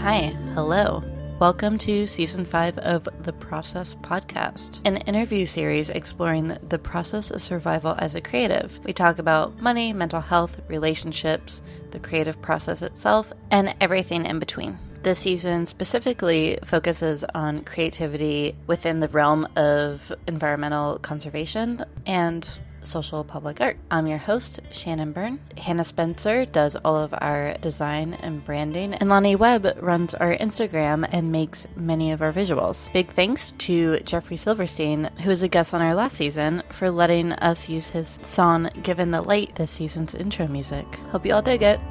Hi, hello. Welcome to Season 5 of The Process Podcast, an interview series exploring the process of survival as a creative. We talk about money, mental health, relationships, the creative process itself, and everything in between. This season specifically focuses on creativity within the realm of environmental conservation and social public art. I'm your host, Shannon Byrne. Hannah Spencer does all of our design and branding, and Lonnie Webb runs our Instagram and makes many of our visuals. Big thanks to Jeffrey Silverstein, who was a guest on our last season, for letting us use his song Given the Light this season's intro music. Hope you all dig it.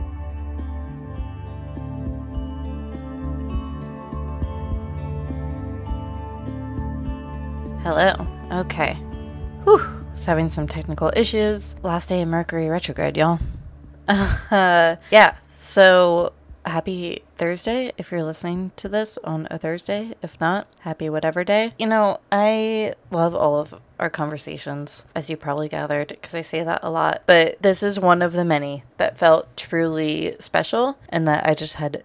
Hello. Okay. Whew. Having some technical issues. Last day of Mercury retrograde, y'all. Yeah, so happy Thursday if you're listening to this on a Thursday. If not, happy whatever day. You know, I love all of our conversations, as you probably gathered, because I say that a lot. But this is one of the many that felt truly special and that I just had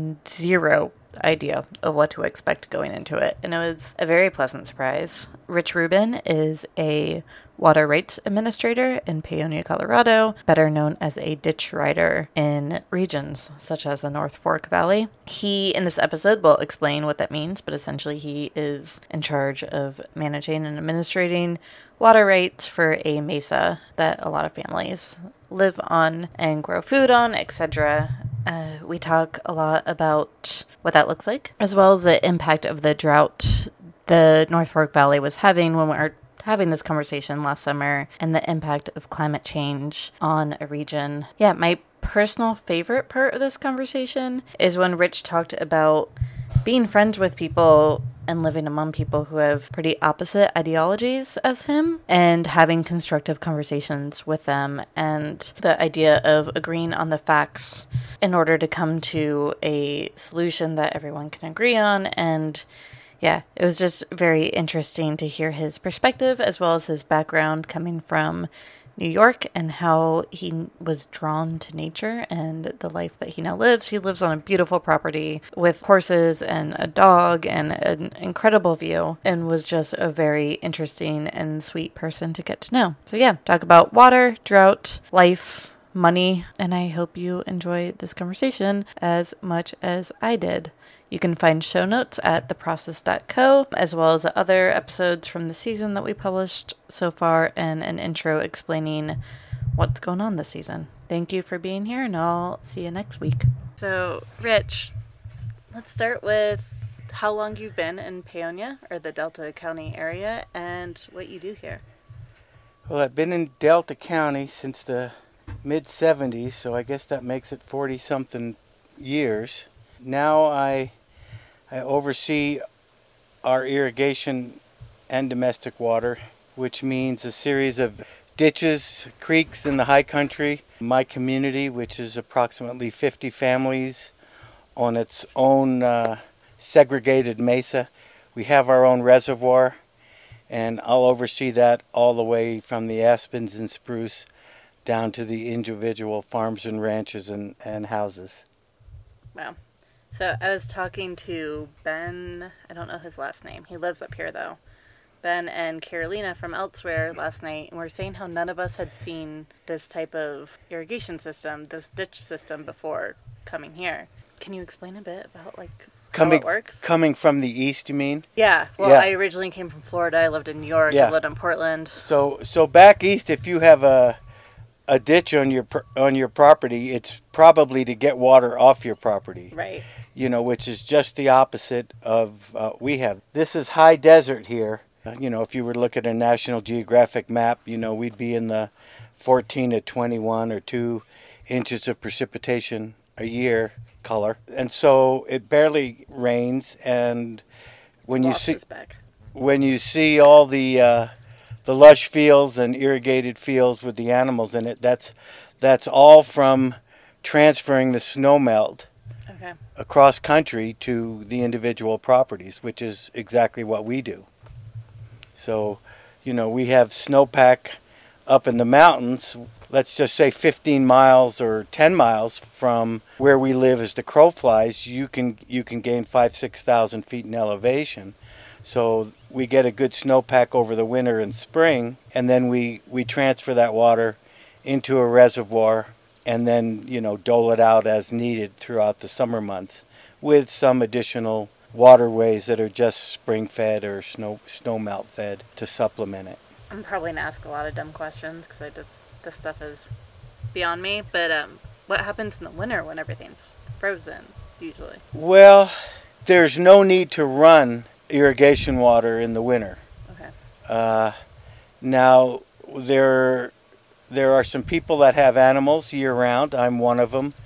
zero idea of what to expect going into it. And it was a very pleasant surprise. Rich Rubin is a water rights administrator in Paonia, Colorado, better known as a ditch rider in regions such as the North Fork Valley. He, in this episode, will explain what that means, but essentially he is in charge of managing and administrating water rights for a mesa that a lot of families live on and grow food on, etc. We talk a lot about what that looks like, as well as the impact of the drought the North Fork Valley was having when we were having this conversation last summer, and the impact of climate change on a region. Yeah, my personal favorite part of this conversation is when Rich talked about being friends with people and living among people who have pretty opposite ideologies as him, and having constructive conversations with them, and the idea of agreeing on the facts in order to come to a solution that everyone can agree on. And yeah, it was just very interesting to hear his perspective as well as his background coming from New York and how he was drawn to nature and the life that he now lives. He lives on a beautiful property with horses and a dog and an incredible view, and was just a very interesting and sweet person to get to know. So yeah, talk about water, drought, life, money, and I hope you enjoy this conversation as much as I did. You can find show notes at theprocess.co, as well as other episodes from the season that we published so far, and an intro explaining what's going on this season. Thank you for being here, and I'll see you next week. So, Rich, let's start with how long you've been in Paonia, or the Delta County area, and what you do here. Well, I've been in Delta County since the mid-70s, so I guess that makes it 40-something years. Now I oversee our irrigation and domestic water, which means a series of ditches, creeks in the high country. My community, which is approximately 50 families on its own segregated mesa. We have our own reservoir, and I'll oversee that all the way from the aspens and spruce down to the individual farms and ranches and houses. Wow. So I was talking to Ben, I don't know his last name. He lives up here, though. Ben and Carolina from elsewhere last night, and we were saying how none of us had seen this type of irrigation system, this ditch system, before coming here. Can you explain a bit about, how it works? Coming from the east, you mean? Yeah. Well, yeah. I originally came from Florida. I lived in New York. Yeah. I lived in Portland. So back east, if you have a ditch on your property, it's probably to get water off your property. Right. Which is just the opposite of we have. This is high desert here. If you were to look at a National Geographic map, we'd be in the 14 to 21 or 2 inches of precipitation a year color. And so it barely rains, and when you see all the lush fields and irrigated fields with the animals in it, that's all from transferring the snowmelt across country to the individual properties, which is exactly what we do. So, we have snowpack up in the mountains, let's just say 15 miles or 10 miles from where we live as the crow flies, you can gain 5,000-6,000 feet in elevation. So we get a good snowpack over the winter and spring, and then we transfer that water into a reservoir and then, dole it out as needed throughout the summer months with some additional waterways that are just spring fed or snow melt fed to supplement it. I'm probably going to ask a lot of dumb questions because this stuff is beyond me, but what happens in the winter when everything's frozen, usually? Well, there's no need to run irrigation water in the winter. Okay. Now, there are some people that have animals year-round. I'm one of them.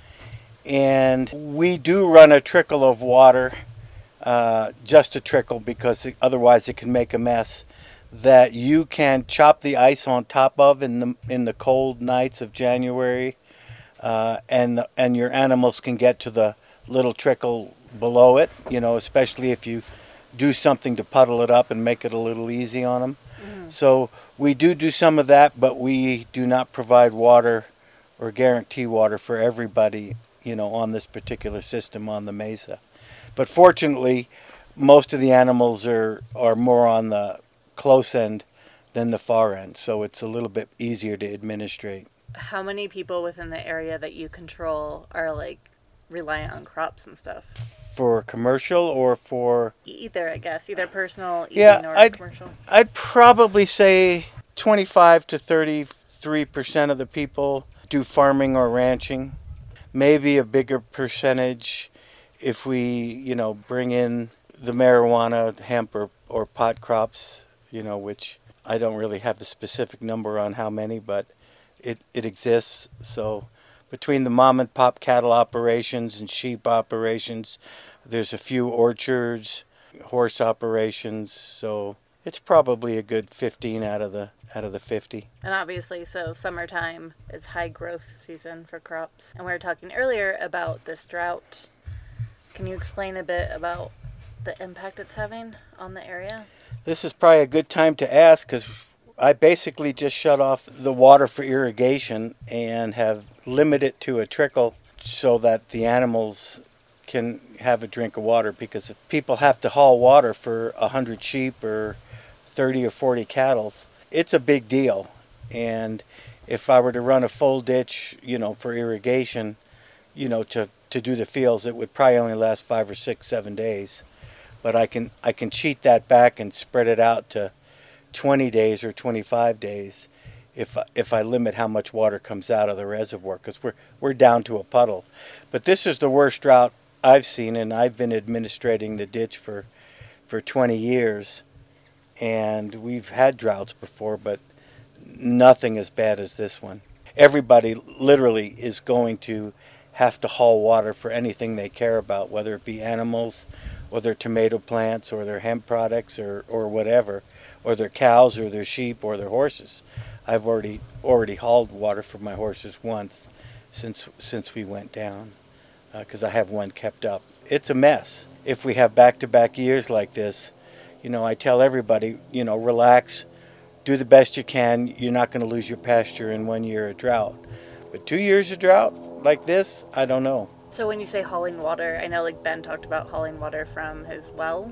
And we do run a trickle of water, just a trickle, because otherwise it can make a mess, that you can chop the ice on top of in the cold nights of January, and your animals can get to the little trickle below it, especially if you do something to puddle it up and make it a little easy on them. Mm-hmm. So we do some of that, but we do not provide water or guarantee water for everybody, on this particular system on the mesa. But fortunately, most of the animals are more on the close end than the far end, so it's a little bit easier to administrate. How many people within the area that you control are reliant on crops and stuff? For commercial or for either, I guess, either personal eating or commercial? I'd probably say 25 to 33% of the people do farming or ranching. Maybe a bigger percentage if we, bring in the marijuana, hemp, or pot crops, which I don't really have a specific number on how many, but it exists. So between the mom and pop cattle operations and sheep operations, there's a few orchards, horse operations, so it's probably a good 15 out of the 50. And obviously, so summertime is high growth season for crops. And we were talking earlier about this drought. Can you explain a bit about the impact it's having on the area? This is probably a good time to ask, because I basically just shut off the water for irrigation and have limited it to a trickle so that the animals can have a drink of water, because if people have to haul water for 100 sheep or 30 or 40 cattle, it's a big deal. And if I were to run a full ditch, for irrigation, to do the fields, it would probably only last 5 or 6, 7 days. But I can cheat that back and spread it out to 20 days or 25 days if I limit how much water comes out of the reservoir, because we're down to a puddle. But this is the worst drought I've seen, and I've been administrating the ditch for 20 years, and we've had droughts before, but nothing as bad as this one. Everybody literally is going to have to haul water for anything they care about, whether it be animals or their tomato plants or their hemp products or whatever, or their cows or their sheep or their horses. I've already hauled water for my horses once since we went down, because I have one kept up. It's a mess. If we have back-to-back years like this, I tell everybody, relax, do the best you can. You're not going to lose your pasture in 1 year of drought. But 2 years of drought like this, I don't know. So when you say hauling water, I know Ben talked about hauling water from his well.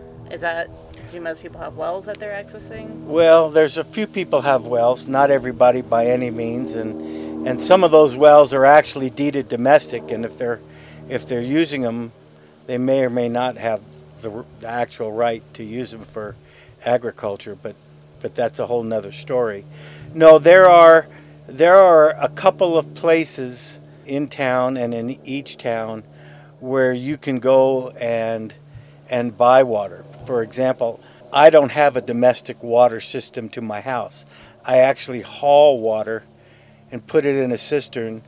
Do most people have wells that they're accessing? Well, there's a few people have wells, not everybody by any means, and some of those wells are actually deeded domestic, and if they're using them, they may or may not have the actual right to use them for agriculture, but that's a whole nother story. No, there are a couple of places in town and in each town where you can go and buy water. For example, I don't have a domestic water system to my house. I actually haul water and put it in a cistern,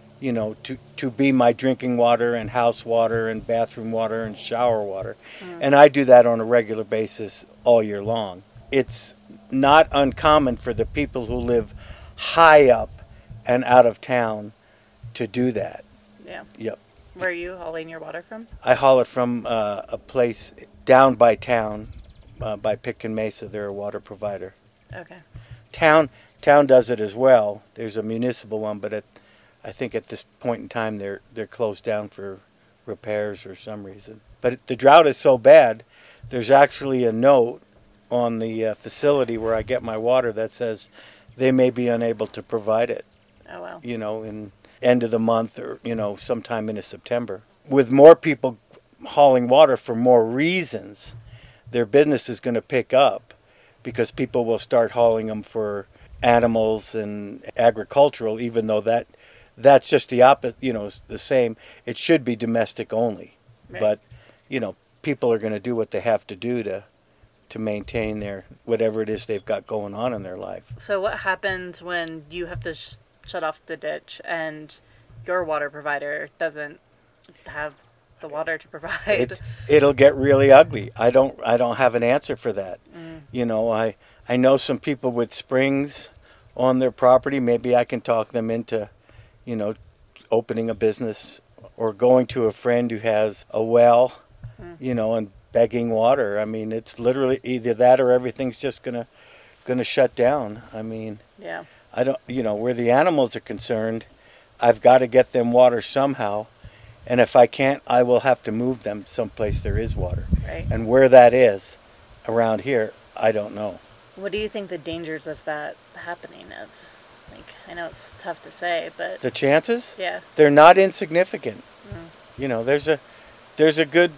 to be my drinking water and house water and bathroom water and shower water. And I do that on a regular basis all year long. It's not uncommon for the people who live high up and out of town to do that. Yeah. Yep. Where are you hauling your water from? I haul it from a place down by town, by Pitkin Mesa. They're a water provider. Okay. Town town does it as well. There's a municipal one, but I think at this point in time they're closed down for repairs or some reason. But the drought is so bad, there's actually a note on the facility where I get my water that says they may be unable to provide it. Oh, wow. In end of the month or, sometime into September. With more people hauling water for more reasons, their business is going to pick up because people will start hauling them for animals and agricultural, even though that's just the opposite, the same. It should be domestic only. Right. But, people are going to do what they have to do to maintain their whatever it is they've got going on in their life. So what happens when you have to shut off the ditch and your water provider doesn't have the water to provide? It'll get really ugly. I don't have an answer for that. I know some people with springs on their property. Maybe I can talk them into, opening a business or going to a friend who has a well, and begging water. I mean, it's literally either that or everything's just gonna shut down. I mean, yeah. I don't, where the animals are concerned, I've got to get them water somehow. And if I can't, I will have to move them someplace there is water. Right. And where that is around here, I don't know. What do you think the dangers of that happening is? I know it's tough to say, but... The chances? Yeah. They're not insignificant. There's a good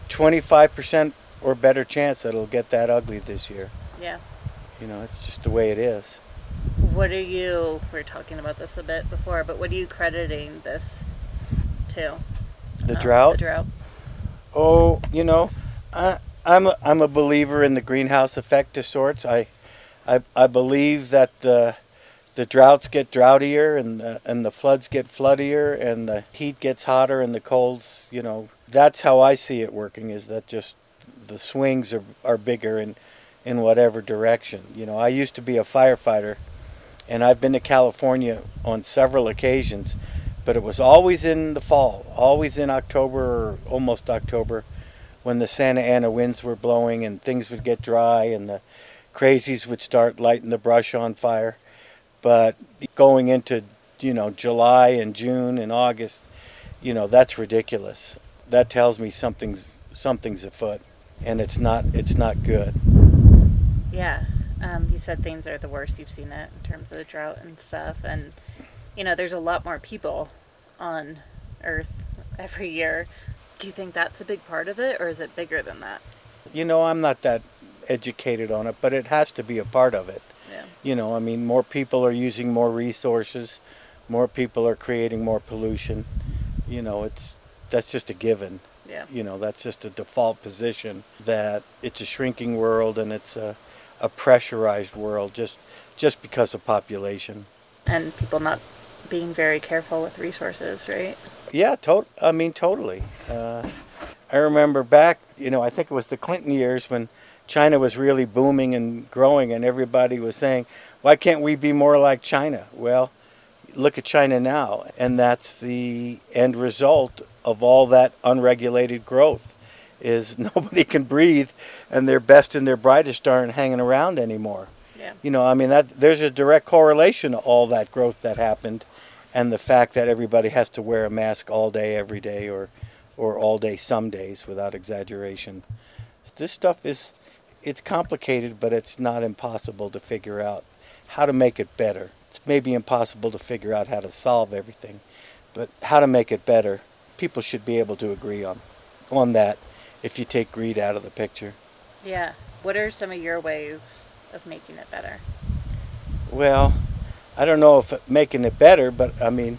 25% or better chance that it'll get that ugly this year. Yeah. It's just the way it is. We were talking about this a bit before, but what are you crediting this to? The drought? The drought. Oh, I'm a believer in the greenhouse effect of sorts. I believe that the droughts get droughtier and the floods get floodier and the heat gets hotter and the colds, that's how I see it working, is that just the swings are bigger in whatever direction. I used to be a firefighter, and I've been to California on several occasions, but it was always in the fall, always in October or almost October, when the Santa Ana winds were blowing and things would get dry and the crazies would start lighting the brush on fire. But going into, July and June and August, that's ridiculous. That tells me something's afoot, and it's not good. Yeah. You said things are the worst you've seen it in terms of the drought and stuff. And, there's a lot more people on Earth every year. Do you think that's a big part of it, or is it bigger than that? I'm not that educated on it, but it has to be a part of it. Yeah. More people are using more resources. More people are creating more pollution. That's just a given. Yeah. That's just a default position, that it's a shrinking world and it's a pressurized world just because of population. And people not being very careful with resources, right? Yeah, totally. I remember back, I think it was the Clinton years when China was really booming and growing and everybody was saying, why can't we be more like China? Well, look at China now, and that's the end result of all that unregulated growth, is nobody can breathe and their best and their brightest aren't hanging around anymore. Yeah. There's a direct correlation to all that growth that happened and the fact that everybody has to wear a mask all day, every day, or all day some days, without exaggeration. This stuff it's complicated, but it's not impossible to figure out how to make it better. It's maybe impossible to figure out how to solve everything, but how to make it better, people should be able to agree on that if you take greed out of the picture. Yeah. What are some of your ways of making it better? Well, I don't know if making it better, but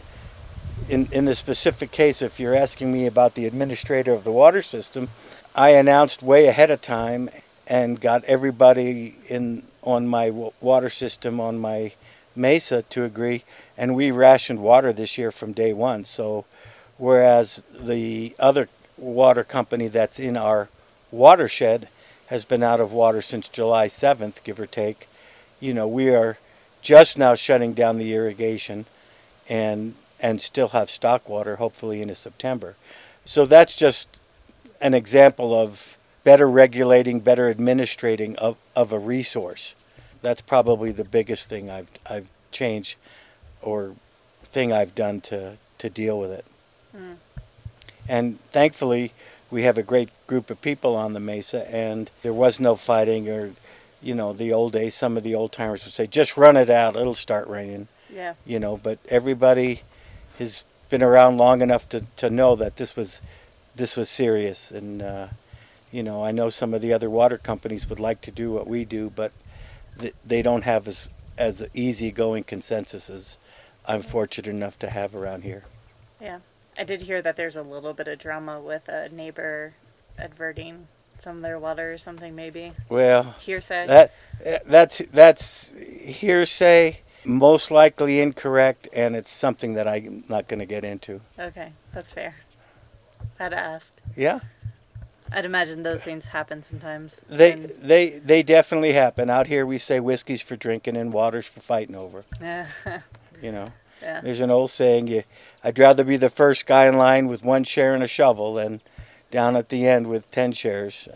in the specific case, if you're asking me about the administrator of the water system, I announced way ahead of time and got everybody on my water system on my mesa to agree, and we rationed water this year from day one. So whereas the other water company that's in our watershed has been out of water since July 7th, give or take, we are just now shutting down the irrigation and still have stock water, hopefully into September. So that's just an example of better regulating, better administrating of a resource. that's probably the biggest thing I've changed, or thing I've done to deal with it. Mm. And thankfully, we have a great group of people on the mesa, and there was no fighting or, the old days. Some of the old timers would say, "Just run it out; it'll start raining." Yeah. But everybody has been around long enough to know that this was serious. And I know some of the other water companies would like to do what we do, but they don't have as easygoing consensus as I'm fortunate enough to have around here. Yeah. I did hear that there's a little bit of drama with a neighbor adverting some of their water or something, maybe. Well, hearsay. That's hearsay, most likely incorrect, and it's something that I'm not going to get into. Okay, that's fair. Had to ask. Yeah. I'd imagine those things happen sometimes. They definitely happen. Out here we say whiskey's for drinking and water's for fighting over. Yeah. Yeah. There's an old saying, I'd rather be the first guy in line with 1 share and a shovel than down at the end with 10 shares,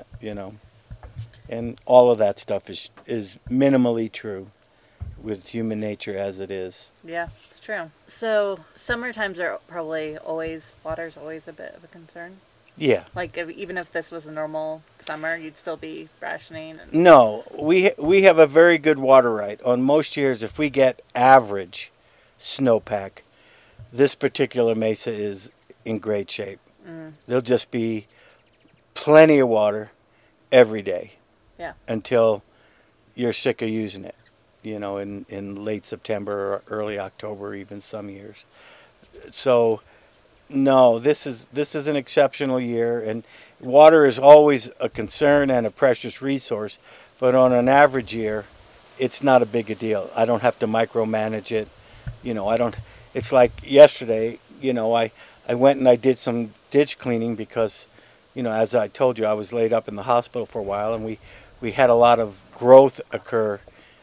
And all of that stuff is minimally true with human nature as it is. Yeah, it's true. So summer times are probably water's always a bit of a concern. Yeah. Like even if this was a normal summer, you'd still be rationing. No, we have a very good water right. On most years, if we get average snowpack, this particular mesa is in great shape. Mm. There'll just be plenty of water every day. Yeah. Until you're sick of using it, in late September or early October, even some years. So, no, this is an exceptional year, and water is always a concern and a precious resource. But on an average year, it's not a big a deal. I don't have to micromanage it. I don't. It's like yesterday. I went and I did some ditch cleaning because, as I told you, I was laid up in the hospital for a while, and we had a lot of growth occur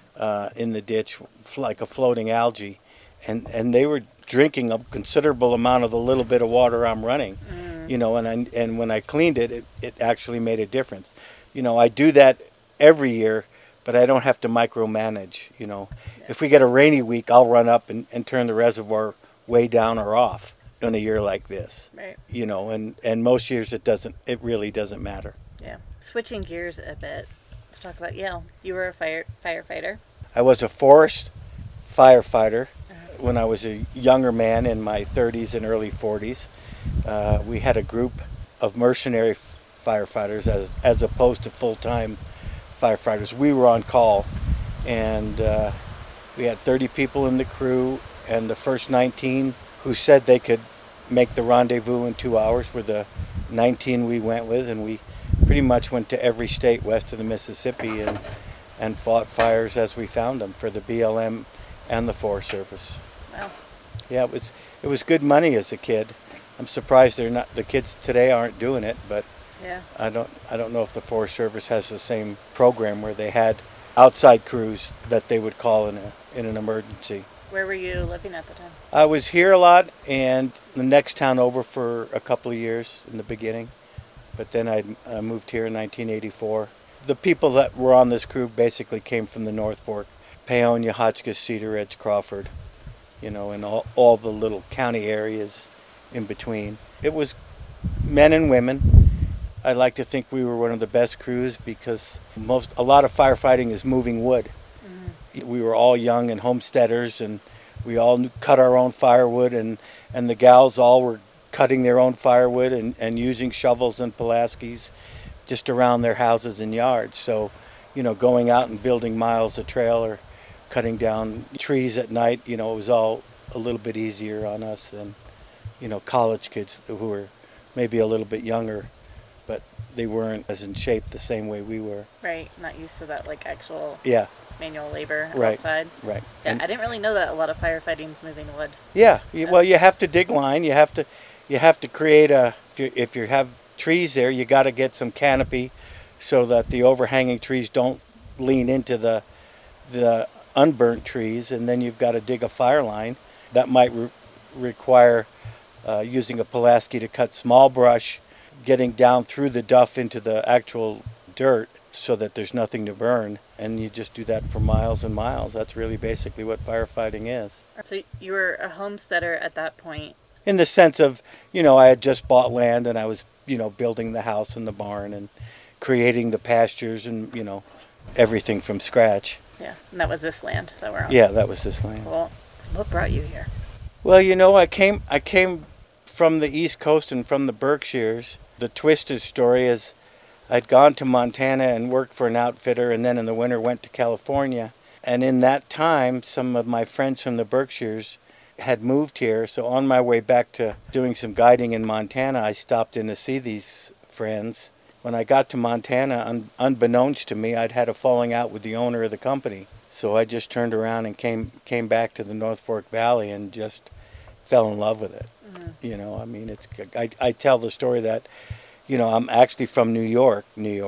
in the ditch, like a floating algae, and they were drinking a considerable amount of the little bit of water I'm running. And when I cleaned it, it actually made a difference. I do that every year, but I don't have to micromanage. If we get a rainy week, I'll run up and turn the reservoir way down or off in a year like this. Right. And most years it really doesn't matter. Yeah. Switching gears a bit, let's talk about Yale. You were a firefighter. I was a forest firefighter when I was a younger man in my 30s and early 40s. We had a group of mercenary firefighters as opposed to full-time firefighters. We were on call, and we had 30 people in the crew, and the first 19 who said they could make the rendezvous in 2 hours were the 19 we went with, and we pretty much went to every state west of the Mississippi and fought fires as we found them for the BLM and the Forest Service. Wow. Yeah, it was good money as a kid. I'm surprised the kids today aren't doing it, but yeah. I don't know if the Forest Service has the same program where they had outside crews that they would call in an emergency. Where were you living at the time? I was here a lot and the next town over for a couple of years in the beginning, but then I moved here in 1984. The people that were on this crew basically came from the North Fork, Paonia, Hotchkiss, Cedar Ridge, Crawford, and all the little county areas in between. It was men and women. I like to think we were one of the best crews because a lot of firefighting is moving wood. Mm-hmm. We were all young and homesteaders, and we all cut our own firewood, and the gals all were cutting their own firewood and using shovels and Pulaskis just around their houses and yards. So, going out and building miles of trail or cutting down trees at night, it was all a little bit easier on us than, college kids who were maybe a little bit younger, but they weren't as in shape the same way we were. Right, not used to that actual manual labor outside. Right. Yeah, I didn't really know that a lot of firefighting's moving wood. Yeah, well, you have to dig line. You have to create if you have trees there, you got to get some canopy so that the overhanging trees don't lean into the unburnt trees, and then you've got to dig a fire line. That might require using a Pulaski to cut small brush, getting down through the duff into the actual dirt, so that there's nothing to burn. And you just do that for miles and miles. That's really basically what firefighting is. So you were a homesteader at that point. In the sense of, I had just bought land and I was, building the house and the barn and creating the pastures and, everything from scratch. Yeah, and that was this land that we're on. Yeah, that was this land. Cool. What brought you here? Well, I came from the East Coast and from the Berkshires. The twisted story is I'd gone to Montana and worked for an outfitter, and then in the winter went to California. And in that time, some of my friends from the Berkshires had moved here. So on my way back to doing some guiding in Montana, I stopped in to see these friends. When I got to Montana, unbeknownst to me, I'd had a falling out with the owner of the company. So I just turned around and came back to the North Fork Valley and just fell in love with it. Mm-hmm. I tell the story that, I'm actually from New York,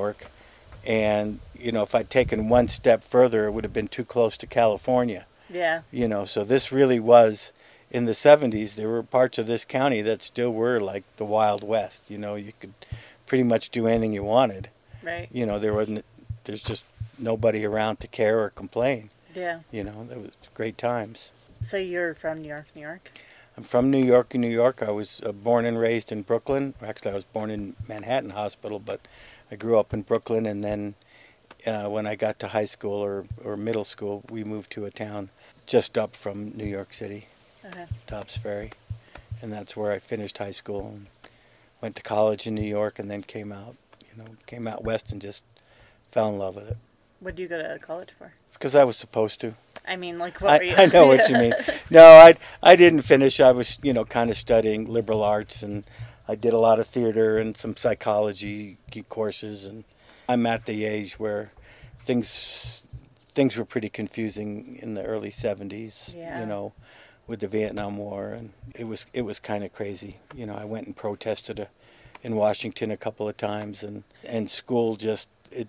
and, if I'd taken one step further, it would have been too close to California. Yeah. So this really was, in the 70s, there were parts of this county that still were like the Wild West. You could pretty much do anything you wanted. Right. There's just nobody around to care or complain. Yeah. There was great times. So you're from New York, New York? I'm from New York, New York. I was born and raised in Brooklyn. Actually, I was born in Manhattan Hospital, but I grew up in Brooklyn, and then when I got to high school or middle school, we moved to a town just up from New York City, Dobbs Ferry, and that's where I finished high school and went to college in New York, and then came out west and just fell in love with it. What did you go to college for? Because I was supposed to. I mean, like, what were you? I know what you mean. No, I didn't finish. I was, kind of studying liberal arts, and I did a lot of theater and some psychology courses, and I'm at the age where things were pretty confusing in the early 70s, with the Vietnam War, and it was kind of crazy. I went and protested in Washington a couple of times, and school just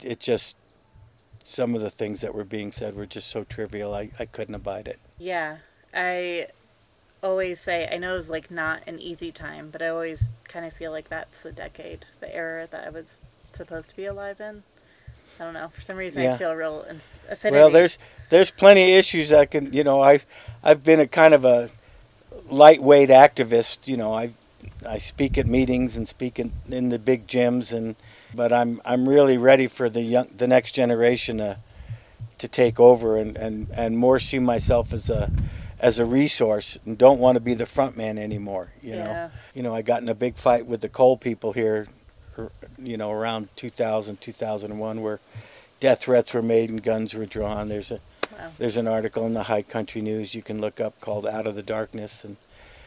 some of the things that were being said were just so trivial, I couldn't abide it. Yeah, I always say, I know it was like not an easy time, but I always kind of feel like that's the decade, the era that I was supposed to be alive in. I don't know, for some reason I feel a real affinity. Well, there's plenty of issues that can, I've been a kind of a lightweight activist. I speak at meetings and speak in the big gyms, but I'm really ready for the next generation to take over and more see myself as a resource and don't want to be the front man anymore. I got in a big fight with the coal people here, around 2000, 2001, where death threats were made and guns were drawn. There's an article in the High Country News you can look up called Out of the Darkness, and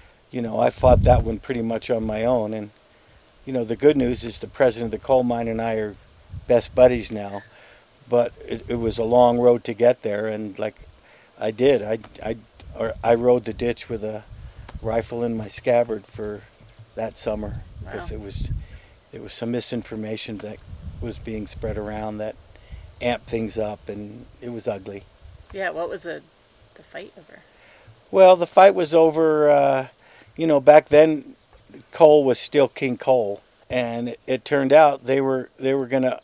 I fought that one pretty much on my own. And the good news is the president of the coal mine and I are best buddies now, but it was a long road to get there. And like I did, I rode the ditch with a rifle in my scabbard for that summer because it was some misinformation that was being spread around that amped things up, and it was ugly. Yeah, what was the fight over? Well, the fight was over, back then coal was still king coal, and it turned out they were going to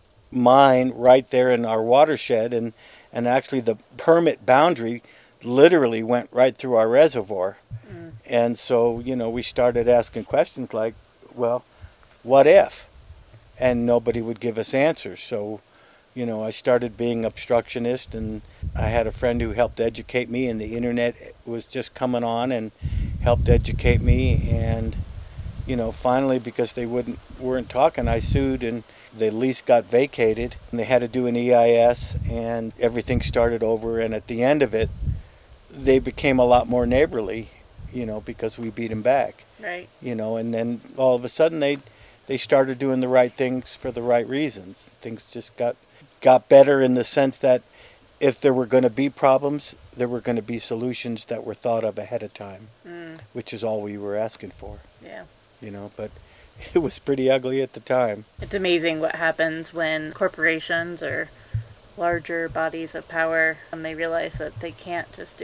mine right there in our watershed, and actually the permit boundary literally went right through our reservoir. Mm. And so, we started asking questions like, well, what if? And nobody would give us answers. So, I started being obstructionist, and I had a friend who helped educate me, and the internet was just coming on and helped educate me. And, finally, because they weren't talking, I sued, and the lease got vacated, and they had to do an EIS, and everything started over. And at the end of it, they became a lot more neighborly, because we beat them back. Right. And then all of a sudden they started doing the right things for the right reasons. Things just got better in the sense that if there were going to be problems, there were going to be solutions that were thought of ahead of time, which is all we were asking for. Yeah. But it was pretty ugly at the time. It's amazing what happens when corporations or larger bodies of power, and they realize that they can't just do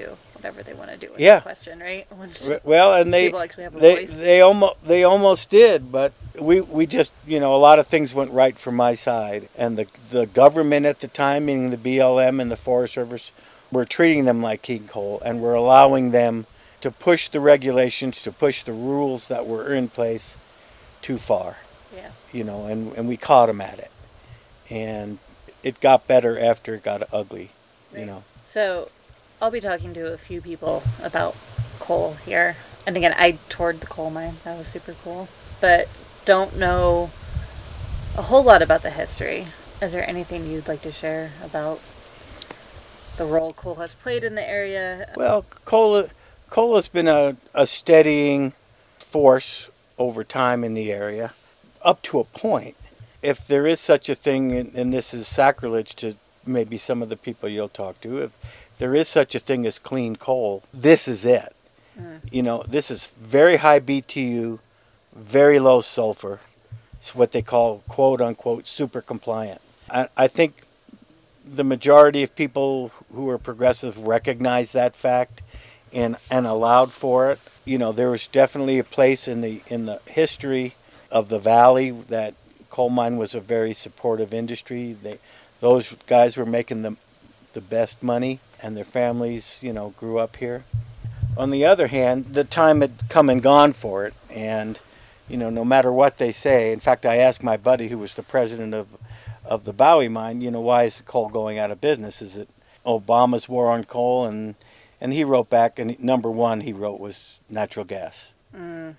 whatever they want to do with Yeah. the question, right? Well, and People actually have a voice. they almost did, but we just, a lot of things went right from my side, and the government at the time, meaning the BLM and the Forest Service, were treating them like king coal, and were allowing them to push the regulations, to push the rules that were in place too far. Yeah. And we caught them at it, and it got better after it got ugly. Right. So I'll be talking to a few people about coal here. And again, I toured the coal mine. That was super cool. But don't know a whole lot about the history. Is there anything you'd like to share about the role coal has played in the area? Well, coal has been a steadying force over time in the area, up to a point. If there is such a thing, and this is sacrilege to maybe some of the people you'll talk to, if there is such a thing as clean coal, this is it. This is very high BTU, very low sulfur. It's what they call, quote unquote, super compliant. I think the majority of people who are progressive recognize that fact and allowed for it. There was definitely a place in the history of the valley that coal mine was a very supportive industry. Those guys were making the best money, and their families, grew up here. On the other hand, the time had come and gone for it, and no matter what they say. In fact, I asked my buddy, who was the president of the Bowie mine, why is coal going out of business? Is it Obama's war on coal? And he wrote back, and number one he wrote was natural gas. And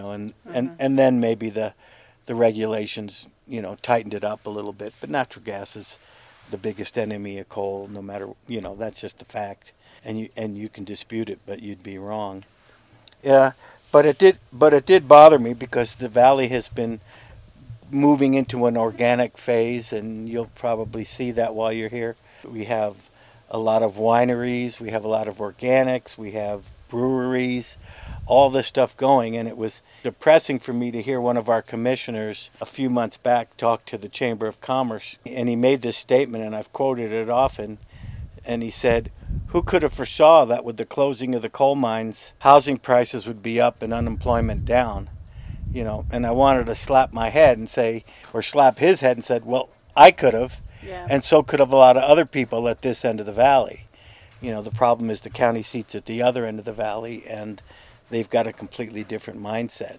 then maybe the regulations, tightened it up a little bit. But natural gas is the biggest enemy of coal, no matter, that's just a fact. And you can dispute it, but you'd be wrong. Yeah, but it did bother me, because the valley has been moving into an organic phase, and you'll probably see that while you're here. We have a lot of wineries, we have a lot of organics, we have breweries, all this stuff going, and it was depressing for me to hear one of our commissioners a few months back talk to the Chamber of Commerce, and he made this statement, and I've quoted it often, and he said, "Who could have foresaw that with the closing of the coal mines, housing prices would be up and unemployment down?" And I wanted to slap my head and say, or slap his head and said, well, I could have, and so could have a lot of other people at this end of the valley. The problem is the county seats at the other end of the valley, and they've got a completely different mindset,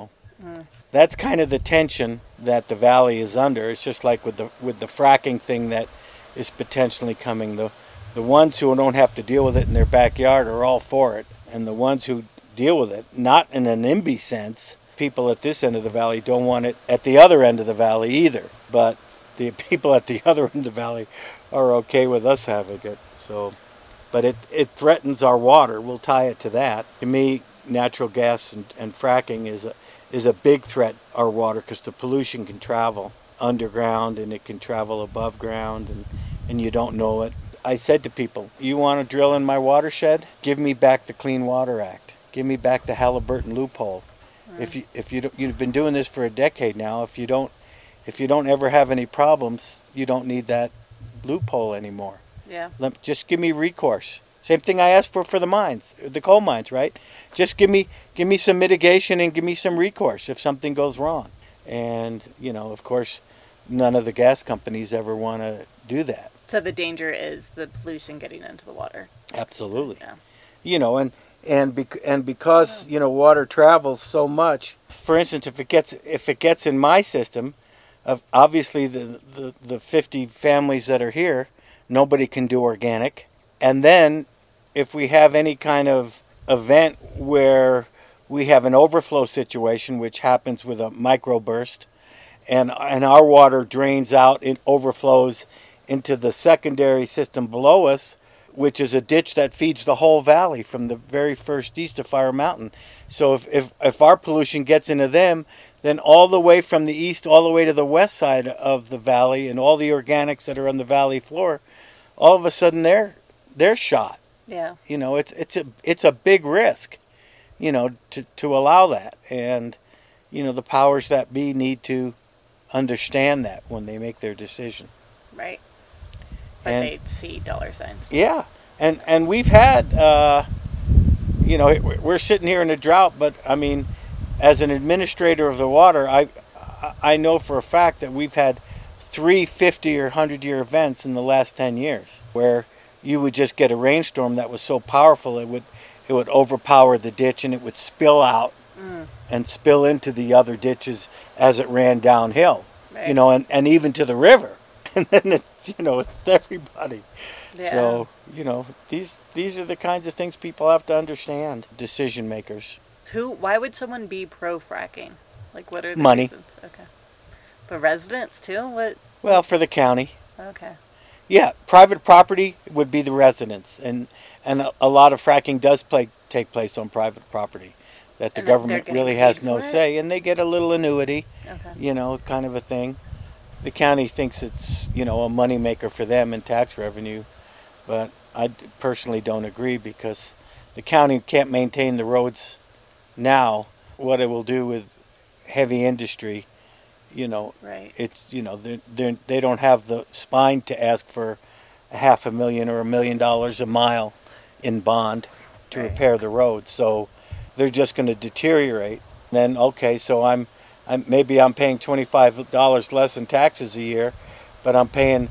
That's kind of the tension that the valley is under. It's just like with the fracking thing that is potentially coming. The ones who don't have to deal with it in their backyard are all for it, and the ones who deal with it, not in an NIMBY sense, people at this end of the valley don't want it at the other end of the valley either. But the people at the other end of the valley are okay with us having it. But it threatens our water. We'll tie it to that. To me, natural gas and fracking is a big threat to our water, because the pollution can travel underground and it can travel above ground, and you don't know it. I said to people, you want to drill in my watershed? Give me back the Clean Water Act. Give me back the Halliburton loophole. You've been doing this for a decade now. If you don't ever have any problems, you don't need that loophole anymore. Yeah. Just give me recourse. Same thing I asked for the mines, the coal mines, right? Just give me some mitigation and give me some recourse if something goes wrong. And of course, none of the gas companies ever want to do that. So the danger is the pollution getting into the water. Absolutely. Yeah. And because water travels so much. For instance, if it gets in my system, obviously the 50 families that are here, nobody can do organic. And then if we have any kind of event where we have an overflow situation, which happens with a microburst, and our water drains out and overflows into the secondary system below us, which is a ditch that feeds the whole valley from the very first east of Fire Mountain. So if our pollution gets into them, then all the way from the east all the way to the west side of the valley, and all the organics that are on the valley floor, all of a sudden they're shot. Yeah. It's a big risk, to allow that. And the powers that be need to understand that when they make their decision. Right. But they see dollar signs. Yeah. And we've had, we're sitting here in a drought, but I mean, as an administrator of the water, I know for a fact that we've had 350 or 100-year events in the last 10 years where you would just get a rainstorm that was so powerful it would overpower the ditch and it would spill out and spill into the other ditches as it ran downhill, right. And even to the river. And then it's everybody. Yeah. So, these are the kinds of things people have to understand, decision makers. Why would someone be pro fracking? Like, what are the money reasons? Okay. For residents too? What? Well, for the county. Okay. Yeah, private property would be the residents, and a lot of fracking does take place on private property that the government really has no say, and they get a little annuity, kind of a thing. The county thinks it's, a moneymaker for them in tax revenue, but I personally don't agree because the county can't maintain the roads now. What it will do with heavy industry, right. It's, they don't have the spine to ask for $500,000 or $1 million a mile in bond to repair the roads. So they're just going to deteriorate. Then, okay, so I'm maybe I'm paying $25 less in taxes a year, but I'm paying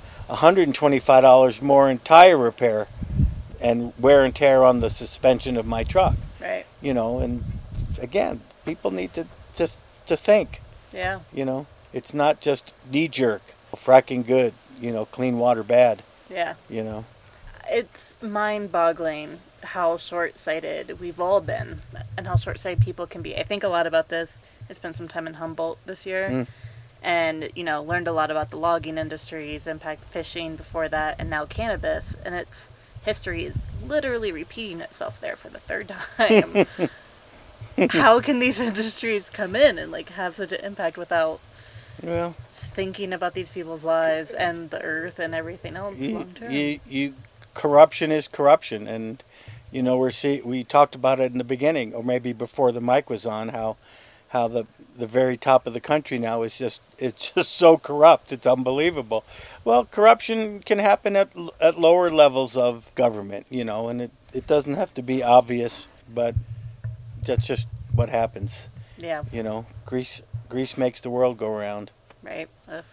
$125 more in tire repair and wear and tear on the suspension of my truck. Right. And again, people need to think. Yeah. It's not just knee-jerk, fracking good, clean water bad. Yeah. It's mind-boggling how short-sighted we've all been and how short-sighted people can be. I think a lot about this. I spent some time in Humboldt this year and, learned a lot about the logging industry's impact, fishing before that, and now cannabis. And history is literally repeating itself there for the third time. How can these industries come in and have such an impact without thinking about these people's lives and the earth and everything else long term? Corruption is corruption, and we talked about it in the beginning, or maybe before the mic was on, how the very top of the country now is just so corrupt, it's unbelievable. Well, corruption can happen at lower levels of government, and it doesn't have to be obvious, but that's just what happens. Yeah. Grease makes the world go round. Right.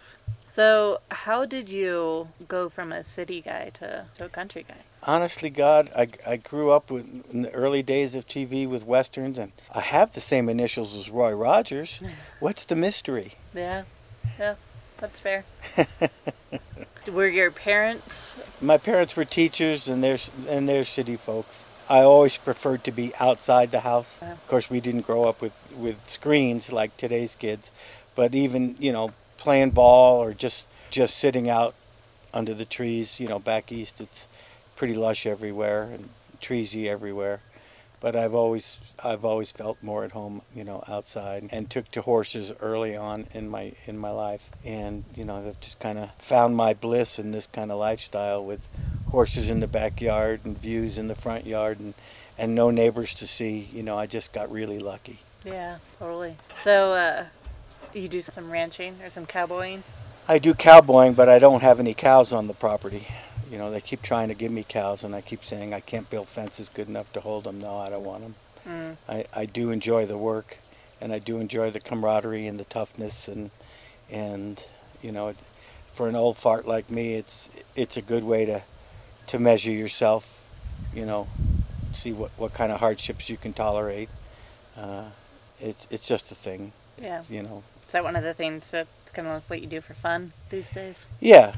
So how did you go from a city guy to a country guy? Honestly, God, I grew up in the early days of TV with Westerns, and I have the same initials as Roy Rogers. What's the mystery? Yeah, that's fair. Were your parents? My parents were teachers, and they're city folks. I always preferred to be outside the house. Yeah. Of course, we didn't grow up with screens like today's kids, but even, playing ball or just sitting out under the trees, back east, it's pretty lush everywhere and treesy everywhere. But I've always felt more at home, outside, and took to horses early on in my life. And, I've just kind of found my bliss in this kind of lifestyle with horses in the backyard and views in the front yard and no neighbors to see. I just got really lucky. Yeah, totally. So you do some ranching or some cowboying? I do cowboying, but I don't have any cows on the property. They keep trying to give me cows, and I keep saying I can't build fences good enough to hold them. No, I don't want them. I do enjoy the work, and I do enjoy the camaraderie and the toughness, and for an old fart like me, it's a good way to measure yourself. See what kind of hardships you can tolerate. It's just a thing. Yeah. Is that one of the things that's kind of what you do for fun these days? Yeah.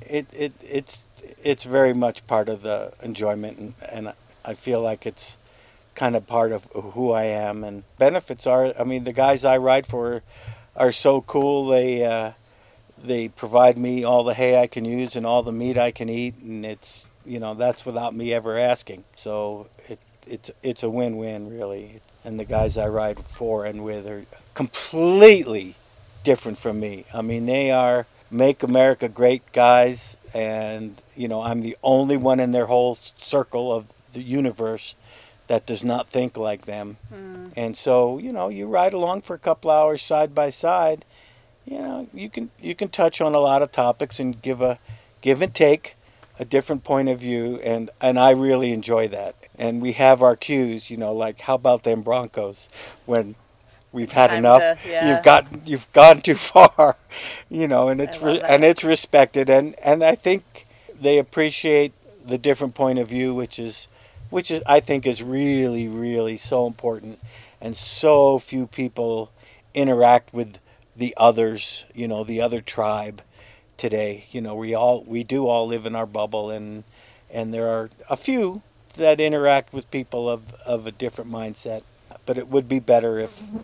It's very much part of the enjoyment, and I feel like it's kind of part of who I am. And benefits are, the guys I ride for are so cool. They provide me all the hay I can use and all the meat I can eat, and it's that's without me ever asking. So it's a win-win, really. And the guys I ride for and with are completely different from me. They are Make America Great guys, and I'm the only one in their whole circle of the universe that does not think like them. And so you ride along for a couple hours side by side. You can touch on a lot of topics and give and take, a different point of view, and I really enjoy that. And we have our cues, like how about them Broncos when we've had enough. You've gone too far, and it's respected, and I think they appreciate the different point of view, which is I think is really, really so important, and so few people interact with the others, the other tribe today. We do all live in our bubble, and there are a few that interact with people of a different mindset, but it would be better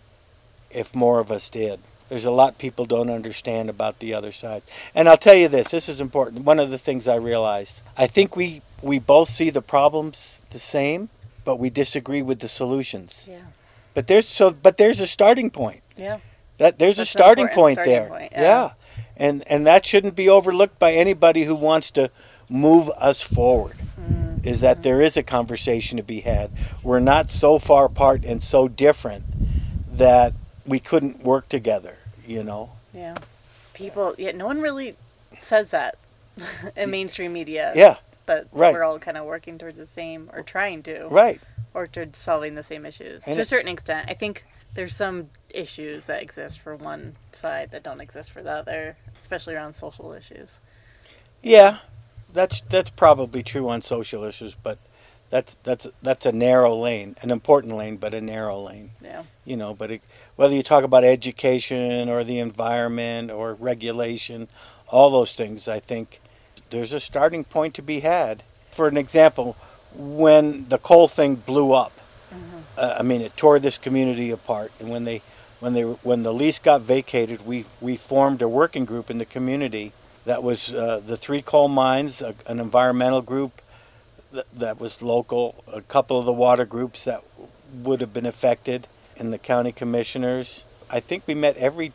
if more of us did. There's a lot people don't understand about the other side. And I'll tell you this is important. One of the things I realized, I think we both see the problems the same, but we disagree with the solutions. Yeah. But there's a starting point. Yeah. There's a starting point there. Yeah. And that shouldn't be overlooked by anybody who wants to move us forward. Mm-hmm. Is that there is a conversation to be had. We're not so far apart and so different that we couldn't work together, Yeah. No one really says that in mainstream media. Yeah. But right. We're all kind of working towards the same, or trying to. Right. Or towards solving the same issues. To a certain extent. I think there's some issues that exist for one side that don't exist for the other, especially around social issues. Yeah. That's probably true on social issues, but that's a narrow lane, an important lane, but a narrow lane. Yeah. But whether you talk about education or the environment or regulation, all those things, I think there's a starting point to be had. For an example, when the coal thing blew up, it tore this community apart. And when the lease got vacated, we formed a working group in the community that was the 3 coal mines, an environmental group that was local, a couple of the water groups that would have been affected, and the county commissioners. I think we met every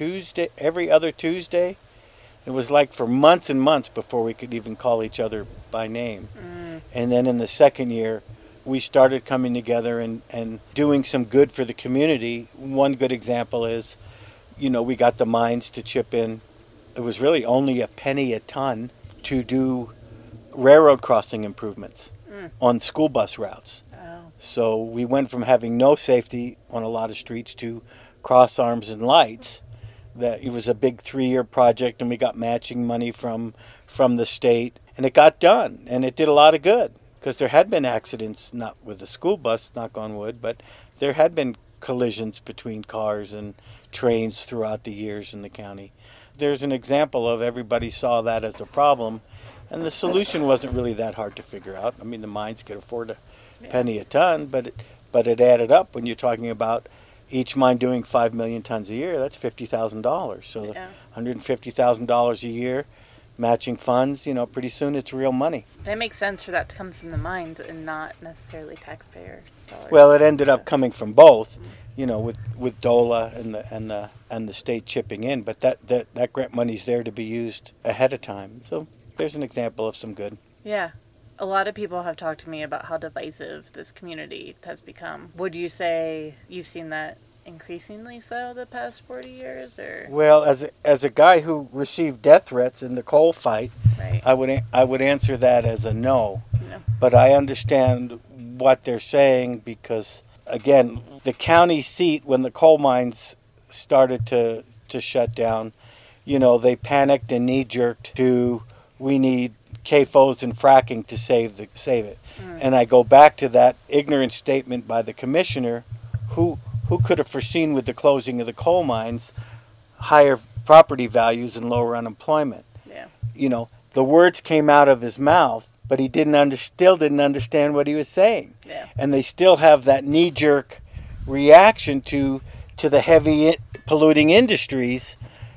other Tuesday. It was like for months and months before we could even call each other by name. And then in the second year, we started coming together and doing some good for the community. One good example is, we got the mines to chip in. It was really only a penny a ton to do railroad crossing improvements on school bus routes. Oh. So we went from having no safety on a lot of streets to cross arms and lights. That it was a big 3-year project, and we got matching money from the state, and it got done, and it did a lot of good, because there had been accidents, not with the school bus, knock on wood, but there had been collisions between cars and trains throughout the years in the county. There's an example of everybody saw that as a problem, and the solution wasn't really that hard to figure out. I mean, the mines could afford a penny a ton, but it added up when you're talking about each mine doing 5 million tons a year. That's $50,000. So $150,000 a year, matching funds, pretty soon it's real money. And it makes sense for that to come from the mines and not necessarily taxpayer dollars. Well, it ended up coming from both, with DOLA and the state chipping in, but that grant money's there to be used ahead of time. So there's an example of some good. Yeah. A lot of people have talked to me about how divisive this community has become. Would you say you've seen that increasingly so the past 40 years? Or? Well, as a guy who received death threats in the coal fight, right. I would answer that as a no. But I understand what they're saying because, again, the county seat, when the coal mines started to shut down, they panicked and knee-jerked to, we need CAFOs and fracking to save it. And I go back to that ignorant statement by the commissioner, who could have foreseen with the closing of the coal mines higher property values and lower unemployment. Yeah. The words came out of his mouth, but he still didn't understand what he was saying. Yeah. And they still have that knee-jerk reaction to the heavy polluting industries,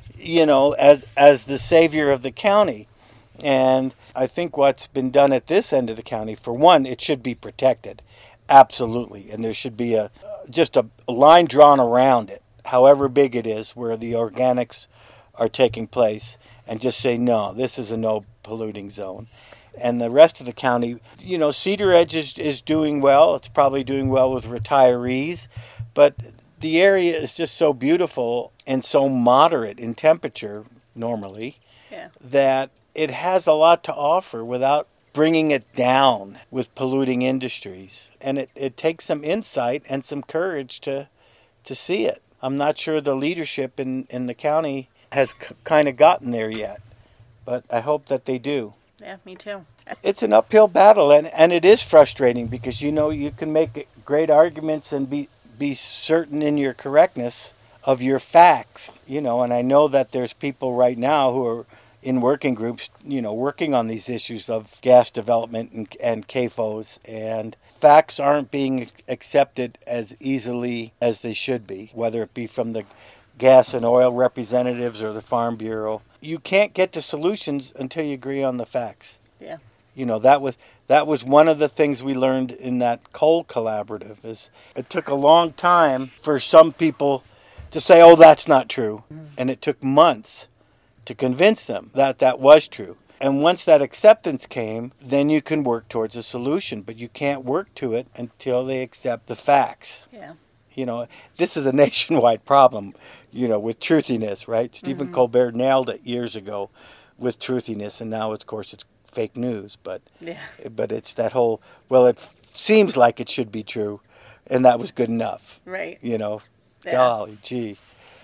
as the savior of the county. And I think what's been done at this end of the county, for one, it should be protected. Absolutely. And there should be just a line drawn around it, however big it is, where the organics are taking place, and just say, no, this is a no polluting zone. And the rest of the county, Cedar Edge is doing well. It's probably doing well with retirees. But the area is just so beautiful and so moderate in temperature normally. Yeah. that it has a lot to offer without bringing it down with polluting industries. And it takes some insight and some courage to see it. I'm not sure the leadership in the county has kind of gotten there yet, but I hope that they do. Yeah, me too. It's an uphill battle, and it is frustrating because, you can make great arguments and be certain in your correctness of your facts, and I know that there's people right now who are in working groups, working on these issues of gas development and CAFOs, and facts aren't being accepted as easily as they should be, whether it be from the gas and oil representatives or the Farm Bureau. You can't get to solutions until you agree on the facts. Yeah. That was one of the things we learned in that coal collaborative. Is it took a long time for some people to say, "Oh, that's not true," and it took months to convince them that that was true. And once that acceptance came, then you can work towards a solution. But you can't work to it until they accept the facts. Yeah. This is a nationwide problem, with truthiness, right? Stephen Colbert nailed it years ago with truthiness, and now, of course, it's fake news. But it's that whole, well, it seems like it should be true, and that was good enough. Right. Golly gee.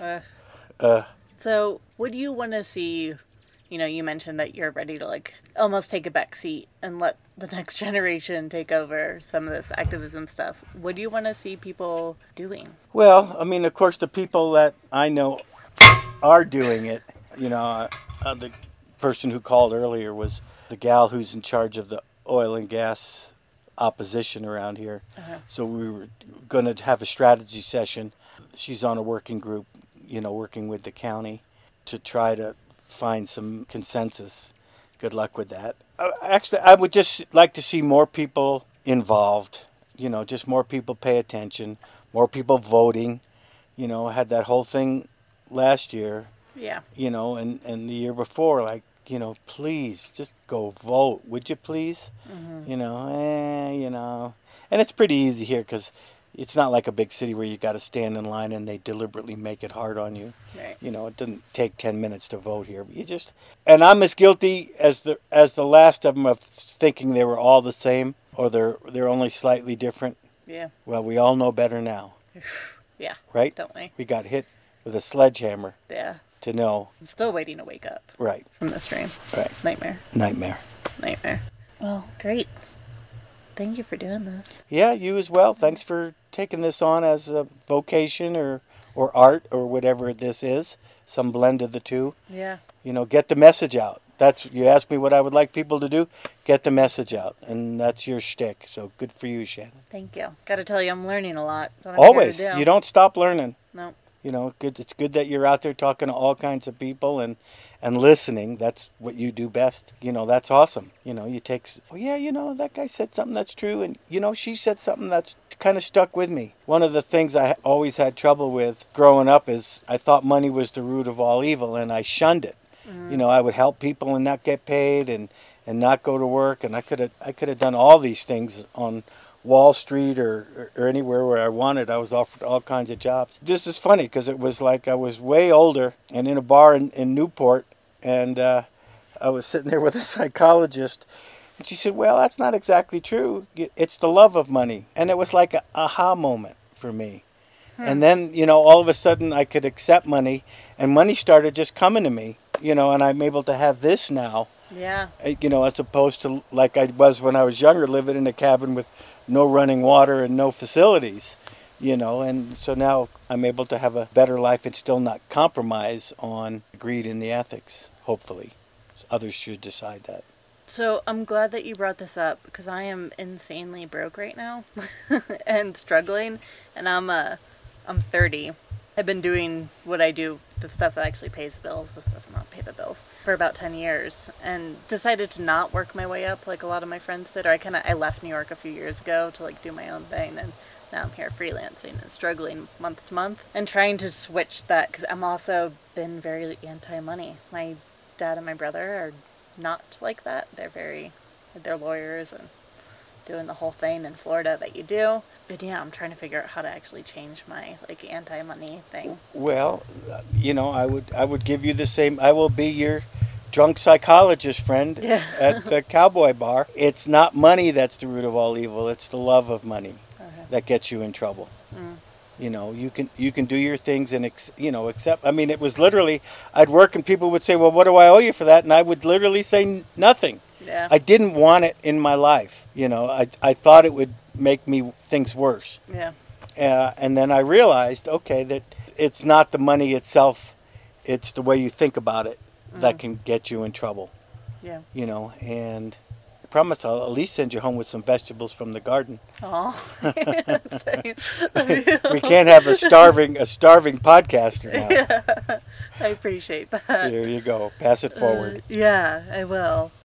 So, what do you want to see? You mentioned that you're ready to almost take a back seat and let the next generation take over some of this activism stuff. What do you want to see people doing? Well, I mean, of course, the people that I know are doing it. The person who called earlier was the gal who's in charge of the oil and gas opposition around here. So we were going to have a strategy session. She's on a working group, working with the county to try to find some consensus. Good luck with that. Actually, I would just like to see more people involved, just more people pay attention, more people voting. I had that whole thing last year. Yeah. And the year before, please just go vote, would you please? And it's pretty easy here because it's not like a big city where you got to stand in line and they deliberately make it hard on you. Right. It doesn't take 10 minutes to vote here. But and I'm as guilty as the last of them of thinking they were all the same or they're only slightly different. Yeah. Well, we all know better now. Yeah. Right? Don't we? We got hit with a sledgehammer. Yeah. To know. I'm still waiting to wake up. Right. From this dream. Right. Nightmare. Well, great. Thank you for doing this. Yeah, you as well. Thanks for taking this on as a vocation or art or whatever this is. Some blend of the two. Yeah. Get the message out. You asked me what I would like people to do. Get the message out. And that's your shtick. So good for you, Shannon. Thank you. Got to tell you, I'm learning a lot. Always. You don't stop learning. No. It's good that you're out there talking to all kinds of people and listening. That's what you do best. That's awesome. You take, that guy said something that's true. And, she said something that's kind of stuck with me. One of the things I always had trouble with growing up is I thought money was the root of all evil and I shunned it. I would help people and not get paid and not go to work. And I could have done all these things on Wall Street or anywhere where I wanted. I was offered all kinds of jobs. This is funny because it was like I was way older and in a bar in Newport, and I was sitting there with a psychologist, and she said, well, that's not exactly true. It's the love of money. And it was like an aha moment for me. And then, all of a sudden I could accept money, and money started just coming to me, and I'm able to have this now. Yeah. As opposed to like I was when I was younger, living in a cabin with no running water and no facilities, and so now I'm able to have a better life and still not compromise on greed and the ethics, hopefully. Others should decide that. So I'm glad that you brought this up because I am insanely broke right now and struggling, and I'm 30. I've been doing what I do, the stuff that actually pays the bills. This does not pay the bills, for about 10 years, and decided to not work my way up like a lot of my friends did. Or I left New York a few years ago to do my own thing, and now I'm here freelancing and struggling month to month and trying to switch that because I'm also been very anti-money. My dad and my brother are not like that. They're lawyers and doing the whole thing in Florida that you do. But yeah, I'm trying to figure out how to actually change my anti-money thing. Well, I would give you the same. I will be your drunk psychologist friend Yeah. at the cowboy bar. It's not money that's the root of all evil. It's the love of money that gets you in trouble. You know, you can do your things and accept. I mean, it was literally, I'd work and people would say, "Well, what do I owe you for that?" And I would literally say nothing. Yeah. I didn't want it in my life. You know, I thought it would make me things worse. Yeah. And then I realized, okay, that it's not the money itself, it's the way you think about it that can get you in trouble. Yeah. You know, and I promise I'll at least send you home with some vegetables from the garden. Oh. We can't have a starving podcaster now. Yeah. I appreciate that. Here you go. Pass it forward. Yeah, I will.